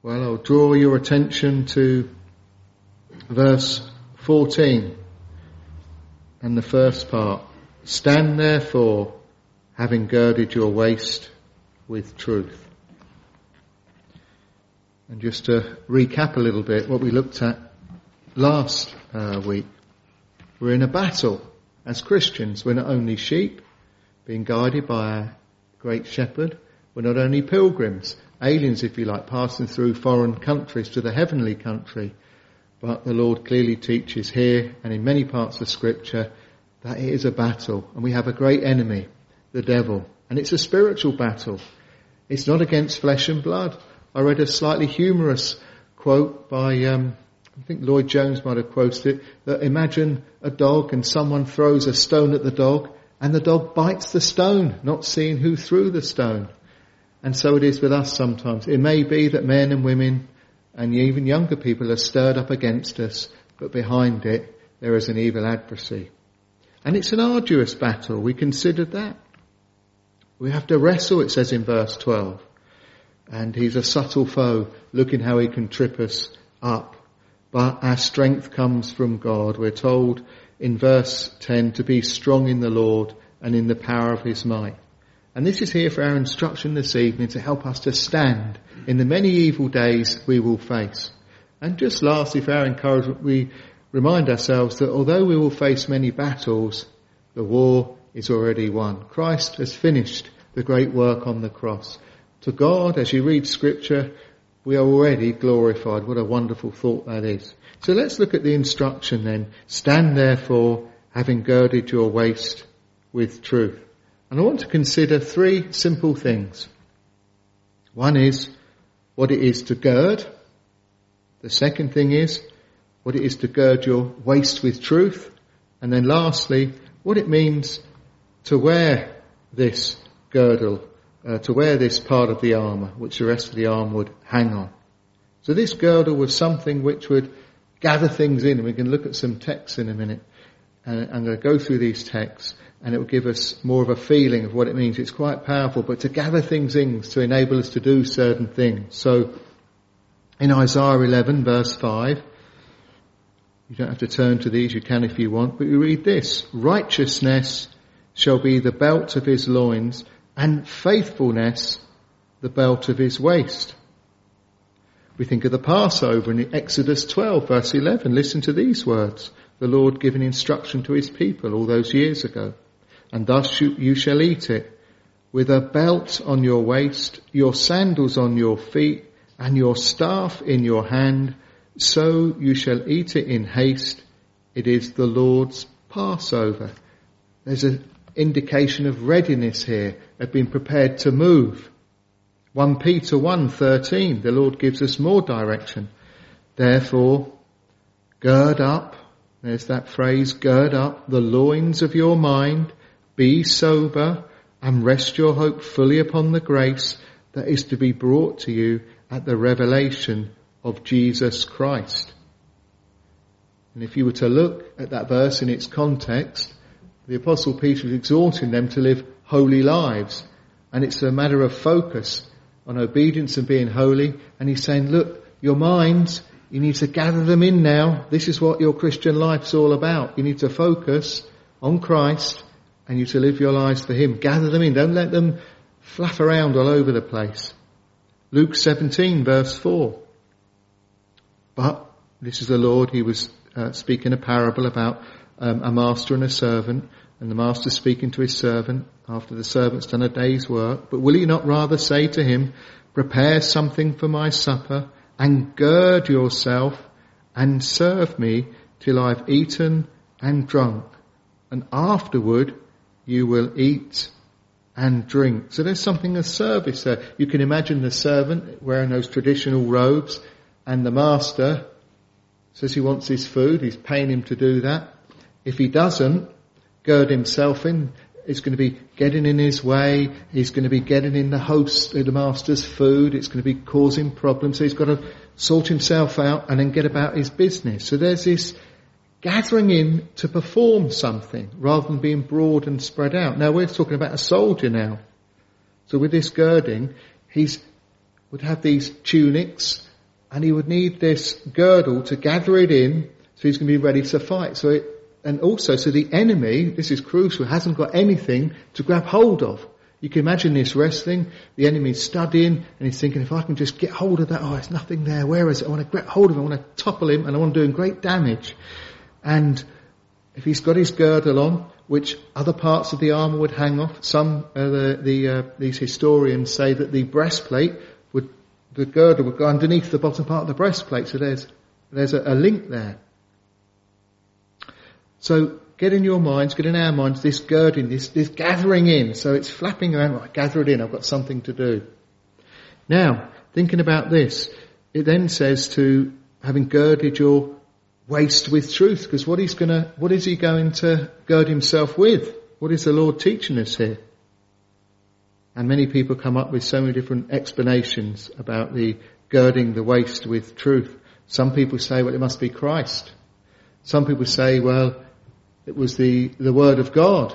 Well, I'll draw your attention to verse 14 and the first part. Stand therefore, having girded your waist with truth. And just to recap a little bit what we looked at last week. We're in a battle as Christians. We're not only sheep being guided by our great shepherd. We're not only pilgrims, aliens if you like, passing through foreign countries to the heavenly country. But the Lord clearly teaches here and in many parts of Scripture that it is a battle. And we have a great enemy, the devil. And it's a spiritual battle. It's not against flesh and blood. I read a slightly humorous quote by, I think Lloyd Jones might have quoted it, that imagine a dog and someone throws a stone at the dog and the dog bites the stone, not seeing who threw the stone. And so it is with us sometimes. It may be that men and women and even younger people are stirred up against us, but behind it there is an evil adversary. And it's an arduous battle. We considered that. We have to wrestle, it says in verse 12. And he's a subtle foe, looking how he can trip us up. But our strength comes from God. We're told in verse 10 to be strong in the Lord and in the power of his might. And this is here for our instruction this evening to help us to stand in the many evil days we will face. And just lastly, for our encouragement, we remind ourselves that although we will face many battles, the war is already won. Christ has finished the great work on the cross. To God, as you read Scripture, we are already glorified. What a wonderful thought that is. So let's look at the instruction then. Stand therefore, having girded your waist with truth. And I want to consider three simple things. One is what it is to gird. The second thing is what it is to gird your waist with truth. And then lastly, what it means to wear this girdle, to wear this part of the armour, which the rest of the arm would hang on. So this girdle was something which would gather things in, and we can look at some texts in a minute. And I'm going to go through these texts, and it will give us more of a feeling of what it means. It's quite powerful, but to gather things in to enable us to do certain things. So in Isaiah 11, verse 5, you don't have to turn to these, you can if you want, but you read this. Righteousness shall be the belt of his loins, and faithfulness the belt of his waist. We think of the Passover in Exodus 12, verse 11. Listen to these words. The Lord giving instruction to his people all those years ago. And thus you shall eat it, with a belt on your waist, your sandals on your feet, and your staff in your hand. So you shall eat it in haste. It is the Lord's Passover. There's an indication of readiness here, of being prepared to move. 1 Peter 1:13, the Lord gives us more direction. Therefore, gird up, there's that phrase, gird up the loins of your mind, be sober, and rest your hope fully upon the grace that is to be brought to you at the revelation of Jesus Christ. And if you were to look at that verse in its context, the Apostle Peter is exhorting them to live holy lives. And it's a matter of focus on obedience and being holy. And he's saying, look, your minds, you need to gather them in now. This is what your Christian life's all about. You need to focus on Christ and you to live your lives for him. Gather them in. Don't let them fluff around all over the place. Luke 17, verse 4. But this is the Lord. He was speaking a parable about a master and a servant, and the master speaking to his servant after the servant's done a day's work. But will he not rather say to him, prepare something for my supper, and gird yourself, and serve me till I've eaten and drunk, and afterward you will eat and drink. So there's something of service there. You can imagine the servant wearing those traditional robes, and the master says he wants his food, he's paying him to do that. If he doesn't gird himself in, it's going to be getting in his way. He's going to be getting in the master's food. It's going to be causing problems. So he's got to sort himself out and then get about his business. So there's this gathering in to perform something rather than being broad and spread out. Now we're talking about a soldier now. So with this girding, would have these tunics and he would need this girdle to gather it in, so he's going to be ready to fight. So the enemy, this is crucial, hasn't got anything to grab hold of. You can imagine this wrestling, the enemy's studying, and he's thinking, if I can just get hold of that, there's nothing there, where is it? I want to grab hold of him, I want to topple him, and I want to do him great damage. And if he's got his girdle on, which other parts of the armour would hang off, these historians say that the breastplate the girdle would go underneath the bottom part of the breastplate, so there's a link there. So get in your minds, get in our minds, this girding, this gathering in. So it's flapping around, right, gather it in, I've got something to do. Now, thinking about this, it then says to, having girded your waist with truth, because what is he going to gird himself with? What is the Lord teaching us here? And many people come up with so many different explanations about the girding the waist with truth. Some people say, well, it must be Christ. Some people say, well, it was the Word of God.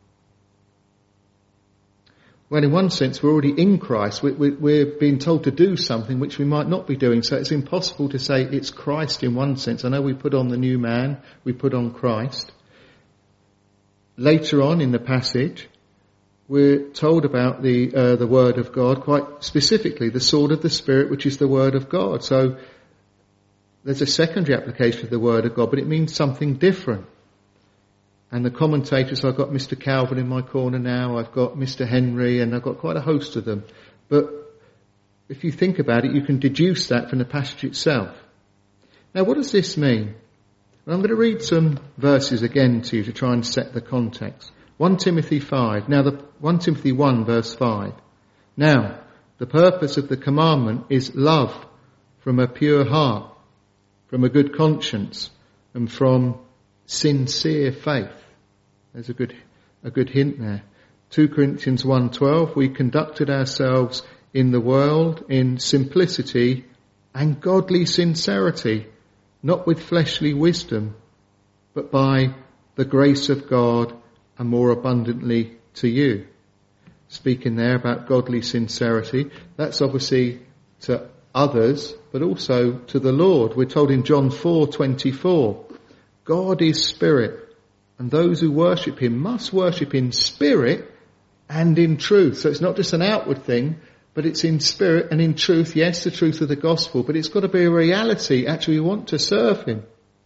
Well, in one sense, we're already in Christ. We're being told to do something which we might not be doing. So it's impossible to say it's Christ in one sense. I know we put on the new man, we put on Christ. Later on in the passage, we're told about the Word of God, quite specifically, the sword of the Spirit, which is the Word of God. So there's a secondary application of the Word of God, but it means something different. And the commentators, I've got Mr. Calvin in my corner now, I've got Mr. Henry, and I've got quite a host of them. But if you think about it, you can deduce that from the passage itself. Now, what does this mean? Well, I'm going to read some verses again to you to try and set the context. 1 Timothy 5. Now, 1 Timothy 1 verse 5. Now, the purpose of the commandment is love from a pure heart, from a good conscience, and from sincere faith. There's a good hint there. 2 Corinthians 1:12. We conducted ourselves in the world in simplicity and godly sincerity, not with fleshly wisdom, but by the grace of God and more abundantly to you. Speaking there about godly sincerity, that's obviously to others, but also to the Lord. We're told in John 4:24, God is spirit, and those who worship him must worship in spirit and in truth. So it's not just an outward thing, but it's in spirit and in truth. Yes, the truth of the gospel, but it's got to be a reality. Actually, we want to serve him.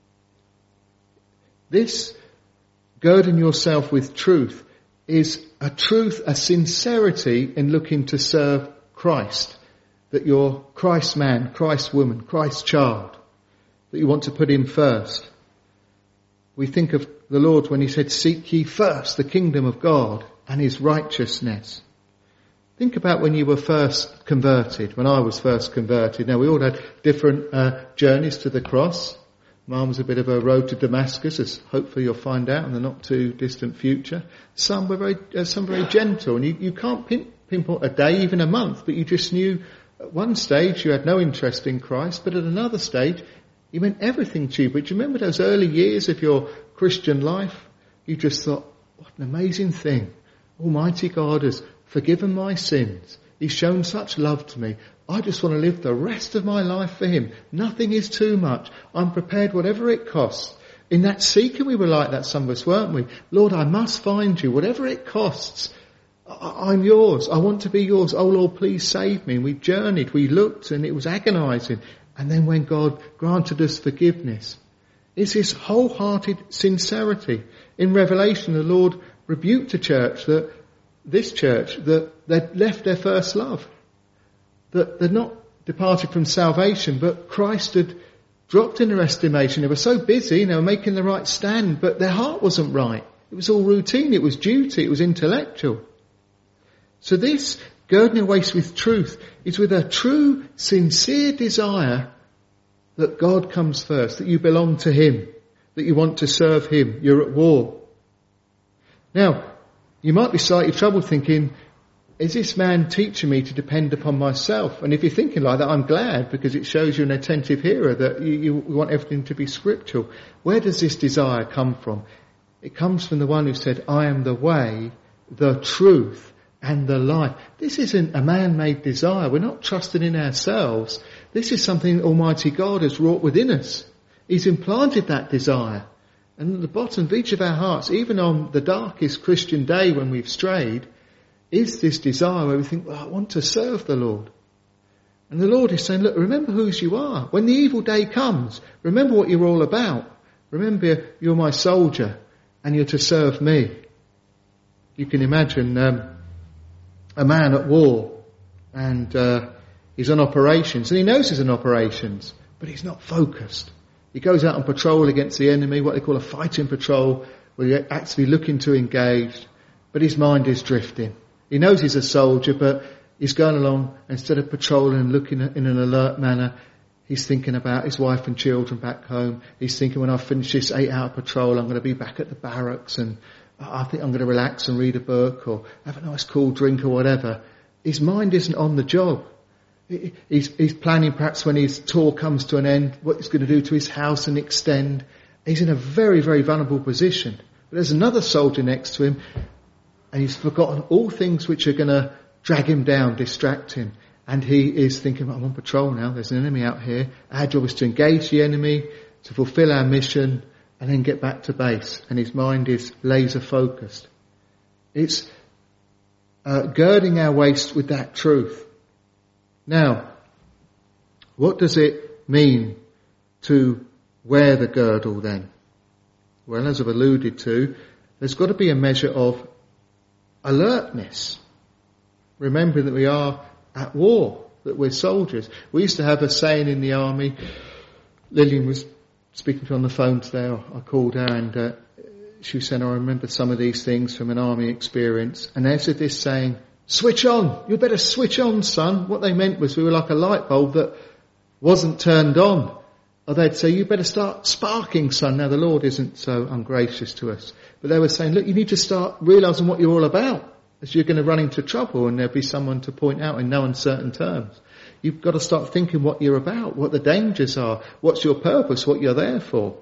This girding yourself with truth is a truth, a sincerity in looking to serve Christ. That you're Christ's man, Christ's woman, Christ's child. That you want to put him first. We think of the Lord when he said, seek ye first the kingdom of God and his righteousness. Think about when you were first converted, when I was first converted. Now, we all had different journeys to the cross. Mine was a bit of a road to Damascus, as hopefully you'll find out in the not too distant future. Some were very gentle, and you can't pinpoint a day, even a month, but you just knew at one stage you had no interest in Christ, but at another stage he meant everything to you. But do you remember those early years of your Christian life? You just thought, what an amazing thing. Almighty God has forgiven my sins. He's shown such love to me. I just want to live the rest of my life for him. Nothing is too much. I'm prepared whatever it costs. In that seeking we were like that, some of us, weren't we? Lord, I must find you, whatever it costs. I'm yours. I want to be yours. Oh Lord, please save me. And we journeyed, we looked, and it was agonizing. And then when God granted us forgiveness, it's this wholehearted sincerity. In Revelation, the Lord rebuked this church, that they'd left their first love. That they'd not departed from salvation, but Christ had dropped in their estimation. They were so busy, they were making the right stand, but their heart wasn't right. It was all routine, it was duty, it was intellectual. So this girding your waist with truth is with a true, sincere desire that God comes first, that you belong to him, that you want to serve him, you're at war. Now, you might be slightly troubled thinking, is this man teaching me to depend upon myself? And if you're thinking like that, I'm glad, because it shows you're an attentive hearer, that you want everything to be scriptural. Where does this desire come from? It comes from the one who said, I am the way, the truth, and the life. This isn't a man-made desire. We're not trusting in ourselves. This is something Almighty God has wrought within us. He's implanted that desire. And at the bottom of each of our hearts, even on the darkest Christian day when we've strayed, is this desire where we think, well, I want to serve the Lord. And the Lord is saying, look, remember whose you are. When the evil day comes, remember what you're all about. Remember you're my soldier and you're to serve me. You can imagine a man at war and he's on operations and he knows he's on operations, but he's not focused. He goes out on patrol against the enemy, what they call a fighting patrol, where you're actually looking to engage, but his mind is drifting. He knows he's a soldier, but he's going along, instead of patrolling and looking in an alert manner, he's thinking about his wife and children back home. He's thinking, when I finish this 8-hour patrol, I'm going to be back at the barracks and I think I'm going to relax and read a book or have a nice cool drink or whatever. His mind isn't on the job. He's planning perhaps when his tour comes to an end, what he's going to do to his house and extend. He's in a very, very vulnerable position. But there's another soldier next to him and he's forgotten all things which are going to drag him down, distract him. And he is thinking, I'm on patrol now, there's an enemy out here. Our job is to engage the enemy, to fulfill our mission, and then get back to base. And his mind is laser focused. It's girding our waist with that truth. Now, what does it mean to wear the girdle then? Well, as I've alluded to, there's got to be a measure of alertness. Remembering that we are at war, that we're soldiers. We used to have a saying in the army. Lillian was speaking to me on the phone today. I called her and she was saying, I remember some of these things from an army experience. And they said this saying, switch on. You better switch on, son. What they meant was we were like a light bulb that wasn't turned on. Or they'd say, you better start sparking, son. Now the Lord isn't so ungracious to us. But they were saying, look, you need to start realising what you're all about. As you're going to run into trouble and there'll be someone to point out in no uncertain terms. You've got to start thinking what you're about, what the dangers are, what's your purpose, what you're there for.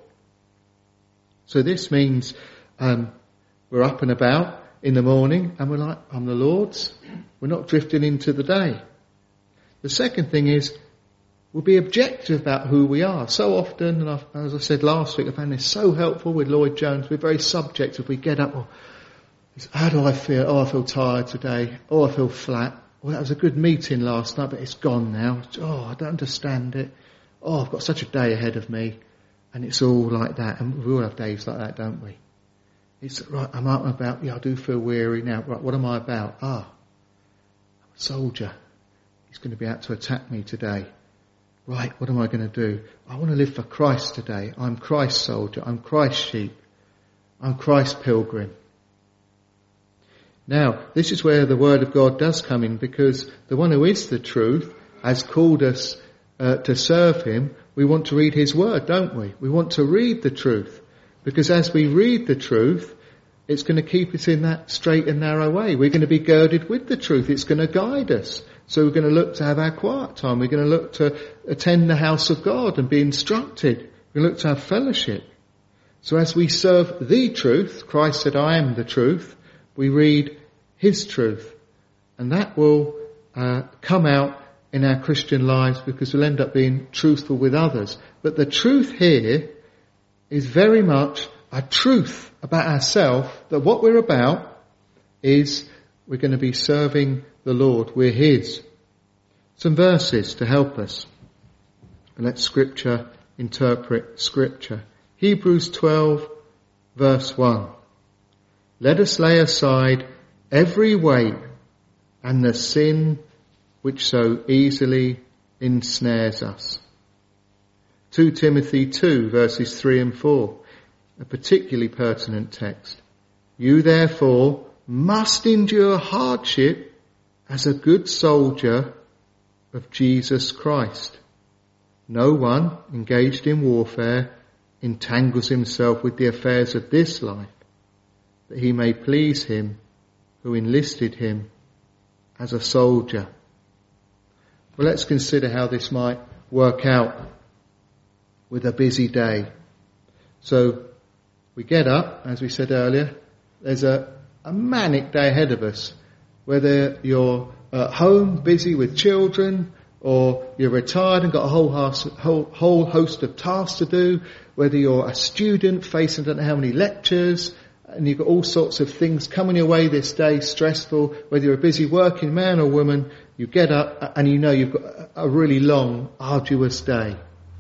So this means we're up and about in the morning and we're like, I'm the Lord's. We're not drifting into the day. The second thing is we'll be objective about who we are. So often, and as I said last week, I found this so helpful with Lloyd Jones, we're very subjective. We get up, how do I feel? Oh, I feel tired today. Oh, I feel flat. Well, that was a good meeting last night, but it's gone now. Oh, I don't understand it. Oh, I've got such a day ahead of me. And it's all like that. And we all have days like that, don't we? It's right, I'm out and about. Yeah, I do feel weary now. Right, what am I about? I'm a soldier. He's going to be out to attack me today. Right, what am I going to do? I want to live for Christ today. I'm Christ's soldier. I'm Christ's sheep. I'm Christ's pilgrim. Now, this is where the Word of God does come in, because the one who is the truth has called us to serve Him. We want to read His Word, don't we? We want to read the truth, because as we read the truth, it's going to keep us in that straight and narrow way. We're going to be girded with the truth. It's going to guide us. So we're going to look to have our quiet time. We're going to look to attend the house of God and be instructed. We're going to look to have fellowship. So as we serve the truth, Christ said, I am the truth, we read His truth. And that will come out in our Christian lives, because we'll end up being truthful with others. But the truth here is very much a truth about ourselves, that what we're about is we're going to be serving the Lord. We're His. Some verses to help us. And let Scripture interpret Scripture. Hebrews 12 verse 1. Let us lay aside every weight and the sin which so easily ensnares us. 2 Timothy 2 verses 3 and 4, a particularly pertinent text. You therefore must endure hardship as a good soldier of Jesus Christ. No one engaged in warfare entangles himself with the affairs of this life, that he may please Him who enlisted him as a soldier. Well, let's consider how this might work out with a busy day. So we get up, as we said earlier, there's a manic day ahead of us. whether you're at home busy with children, or you're retired and got a whole host of tasks to do, whether you're a student facing I don't know how many lectures, and you've got all sorts of things coming your way this day, stressful, whether you're a busy working man or woman, you get up and you know you've got a really long, arduous day.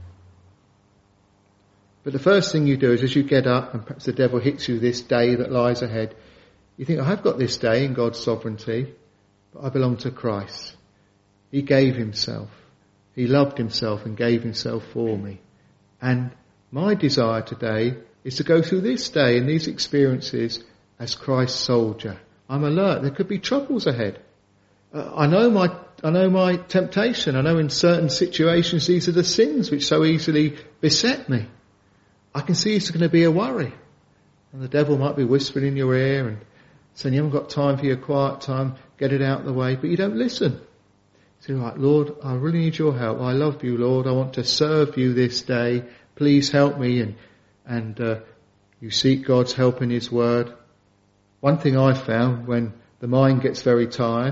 But the first thing you do is as you get up and perhaps the devil hits you this day that lies ahead, you think, I've got this day in God's sovereignty, but I belong to Christ. He gave himself. He loved himself and gave himself for me. And my desire today is to go through this day and these experiences as Christ's soldier. I'm alert. There could be troubles ahead. I know my temptation. I know in certain situations these are the sins which so easily beset me. I can see it's going to be a worry. And the devil might be whispering in your ear and saying, you haven't got time for your quiet time, get it out of the way, but you don't listen. Say, right, Lord, I really need your help. I love you, Lord. I want to serve you this day. Please help me. And you seek God's help in his word. One thing I found when the mind gets very tired,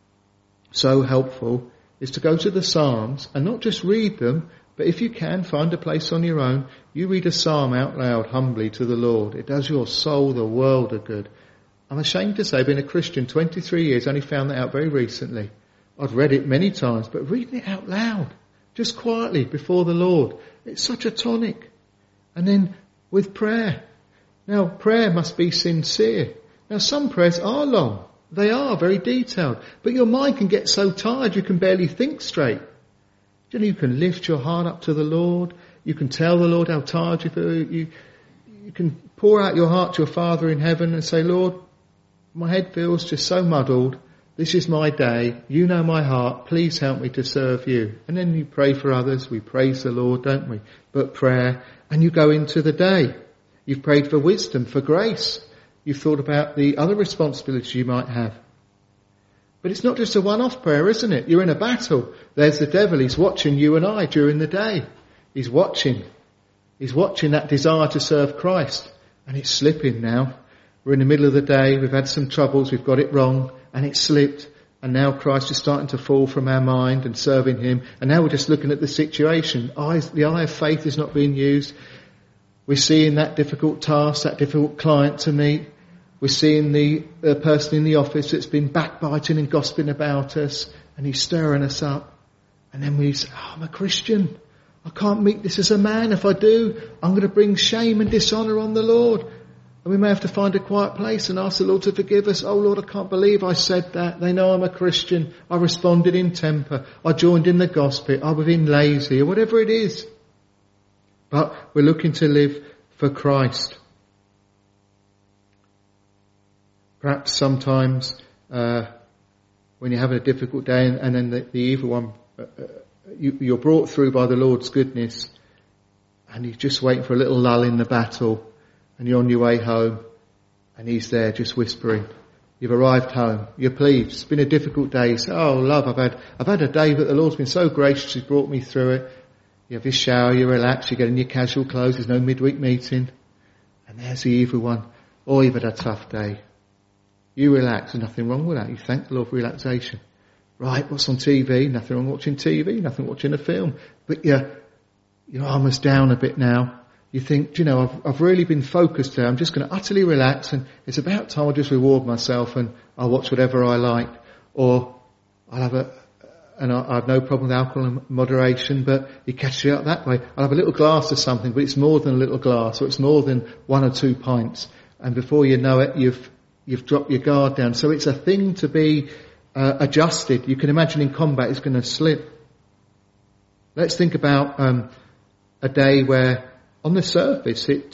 so helpful, is to go to the Psalms and not just read them, but if you can, find a place on your own. You read a psalm out loud humbly to the Lord. It does your soul the world of good. I'm ashamed to say, being a Christian 23 years, only found that out very recently. I'd read it many times, but reading it out loud, just quietly before the Lord, it's such a tonic. And then with prayer. Now, prayer must be sincere. Now, some prayers are long. They are very detailed. But your mind can get so tired you can barely think straight. You can lift your heart up to the Lord. You can tell the Lord how tired you feel. You can pour out your heart to your Father in heaven and say, Lord, my head feels just so muddled. This is my day. You know my heart. Please help me to serve you. And then you pray for others. We praise the Lord, don't we? But prayer. And you go into the day. You've prayed for wisdom, for grace. You've thought about the other responsibilities you might have. But it's not just a one-off prayer, isn't it? You're in a battle. There's the devil. He's watching you and I during the day. He's watching. He's watching that desire to serve Christ. And it's slipping now. We're in the middle of the day. We've had some troubles. We've got it wrong. And it's slipped. And now Christ is starting to fall from our mind and serving him. And now we're just looking at the situation. The eye of faith is not being used. We're seeing that difficult task, that difficult client to meet. We're seeing the person in the office that's been backbiting and gossiping about us. And he's stirring us up. And then we say, I'm a Christian. I can't meet this as a man. If I do, I'm going to bring shame and dishonour on the Lord. And we may have to find a quiet place and ask the Lord to forgive us. Oh Lord, I can't believe I said that. They know I'm a Christian. I responded in temper. I joined in the gossip. I was being lazy or whatever it is. But we're looking to live for Christ. Perhaps sometimes when you're having a difficult day and then the evil one, you're brought through by the Lord's goodness and you're just waiting for a little lull in the battle. And you're on your way home, and he's there just whispering. You've arrived home. You're pleased. It's been a difficult day. You say, oh, love, I've had a day, but the Lord's been so gracious. He's brought me through it. You have your shower, you relax, you get in your casual clothes. There's no midweek meeting. And there's the evil one. Oh, you've had a tough day. You relax. There's nothing wrong with that. You thank the Lord for relaxation. Right, what's on TV? Nothing wrong watching TV. Nothing watching a film. But your armour's down a bit now. You think, I've really been focused there. I'm just going to utterly relax and it's about time I just reward myself and I'll watch whatever I like. Or I'll have I have no problem with alcohol in moderation, but you catch it up that way. I'll have a little glass of something, but it's more than a little glass or it's more than 1 or 2 pints. And before you know it, you've dropped your guard down. So it's a thing to be adjusted. You can imagine in combat it's going to slip. Let's think about a day where on the surface, it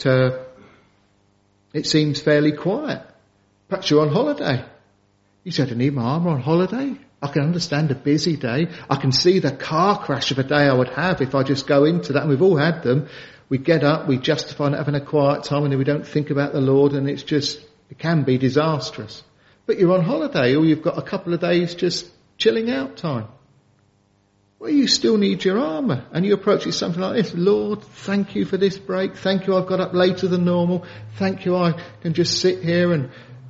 seems fairly quiet. Perhaps you're on holiday. You said, I need my armour on holiday. I can understand a busy day. I can see the car crash of a day I would have if I just go into that. And we've all had them. We get up, we justify not having a quiet time, and then we don't think about the Lord, and it can be disastrous. But you're on holiday, or you've got a couple of days just chilling out time. Well, you still need your armour. And you approach it something like this. Lord, thank you for this break. Thank you I've got up later than normal. Thank you I can just sit here and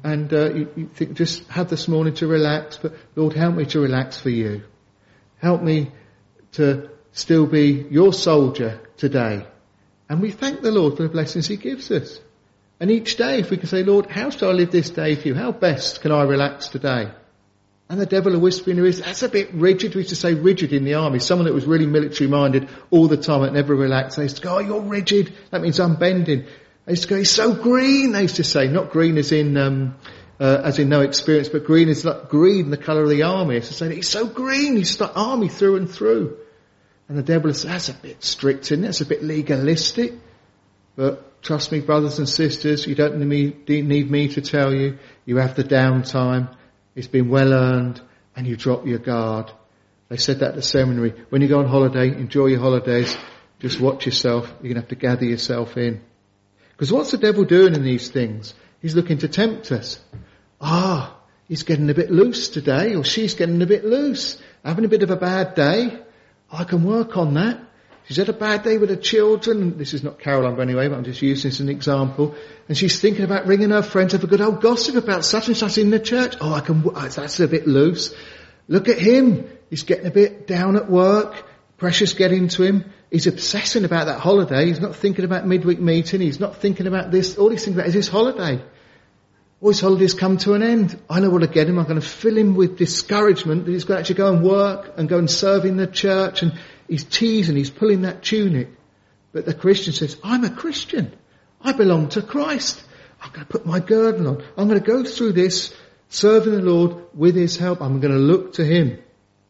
and you think, just have this morning to relax, but Lord, help me to relax for you. Help me to still be your soldier today. And we thank the Lord for the blessings he gives us. And each day, if we can say, Lord, how shall I live this day for you? How best can I relax today? And the devil will whisper in your ears, that's a bit rigid. We used to say rigid in the army. Someone that was really military minded all the time and never relaxed. They used to go, oh, you're rigid. That means I'm bending. They used to go, he's so green, they used to say. Not green as in no experience, but green is like green, the colour of the army. They used to say, he's so green, he's like army through and through. And the devil will say, that's a bit strict, isn't it? That's a bit legalistic. But trust me, brothers and sisters, you don't need me to tell you. You have the downtime. It's been well earned, and you drop your guard. They said that at the seminary. When you go on holiday, enjoy your holidays. Just watch yourself. You're going to have to gather yourself in. Because what's the devil doing in these things? He's looking to tempt us. He's getting a bit loose today, or she's getting a bit loose. Having a bit of a bad day. I can work on that. She's had a bad day with her children. This is not Caroline anyway, but I'm just using this as an example. And she's thinking about ringing her friends to have a good old gossip about such and such in the church. That's a bit loose. Look at him. He's getting a bit down at work. Pressure's getting to him. He's obsessing about that holiday. He's not thinking about midweek meeting. He's not thinking about this. All he's thinking about is his holiday. All his holidays come to an end. I know what to get him. I'm going to fill him with discouragement that he's going to actually go and work and go and serve in the church, and he's teasing, he's pulling that tunic. But the Christian says, I'm a Christian. I belong to Christ. I'm going to put my girdle on. I'm going to go through this, serving the Lord with his help. I'm going to look to him.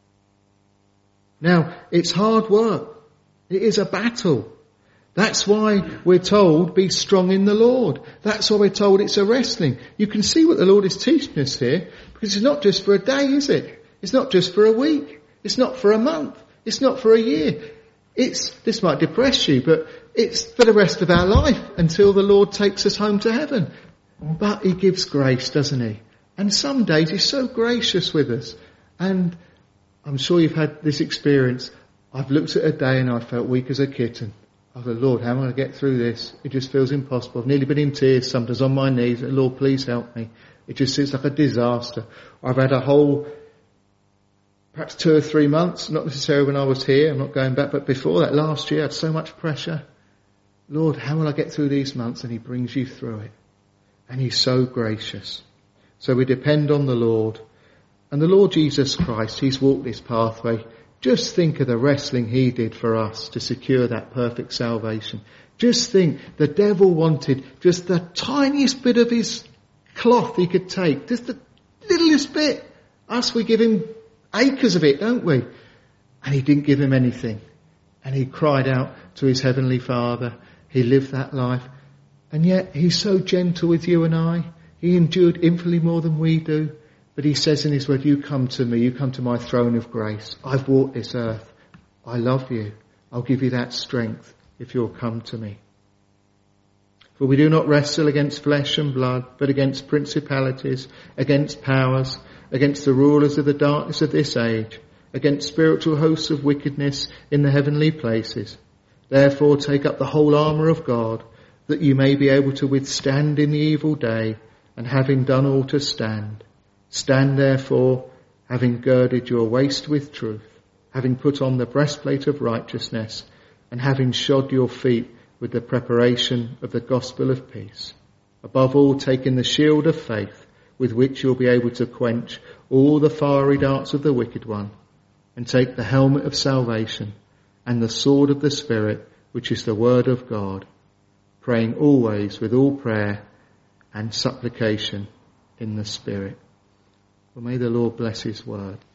Now, it's hard work. It is a battle. That's why we're told, be strong in the Lord. That's why we're told it's a wrestling. You can see what the Lord is teaching us here, because it's not just for a day, is it? It's not just for a week. It's not for a month. It's not for a year. This might depress you, but it's for the rest of our life until the Lord takes us home to heaven. But he gives grace, doesn't he? And some days he's so gracious with us. And I'm sure you've had this experience. I've looked at a day and I felt weak as a kitten. I thought, Lord, how am I going to get through this? It just feels impossible. I've nearly been in tears, sometimes on my knees. Lord, please help me. It just seems like a disaster. I've had a whole, perhaps 2 or 3 months, not necessarily when I was here, I'm not going back, but before that, last year, I had so much pressure. Lord, how will I get through these months? And he brings you through it. And he's so gracious. So we depend on the Lord. And the Lord Jesus Christ, he's walked this pathway. Just think of the wrestling he did for us to secure that perfect salvation. Just think, the devil wanted just the tiniest bit of his cloth he could take. Just the littlest bit. Us, we give him acres of it, don't we? And he didn't give him anything. And he cried out to his heavenly Father. He lived that life. And yet he's so gentle with you and I. He endured infinitely more than we do. But he says in his word, you come to me, you come to my throne of grace. I've walked this earth. I love you. I'll give you that strength if you'll come to me. For we do not wrestle against flesh and blood, but against principalities, against powers, against the rulers of the darkness of this age, against spiritual hosts of wickedness in the heavenly places. Therefore take up the whole armour of God, that you may be able to withstand in the evil day, and having done all to stand. Stand therefore, having girded your waist with truth, having put on the breastplate of righteousness, and having shod your feet with the preparation of the gospel of peace. Above all, taking the shield of faith, with which you'll be able to quench all the fiery darts of the wicked one, and take the helmet of salvation, and the sword of the Spirit, which is the word of God, praying always with all prayer and supplication in the Spirit. Well, may the Lord bless his word.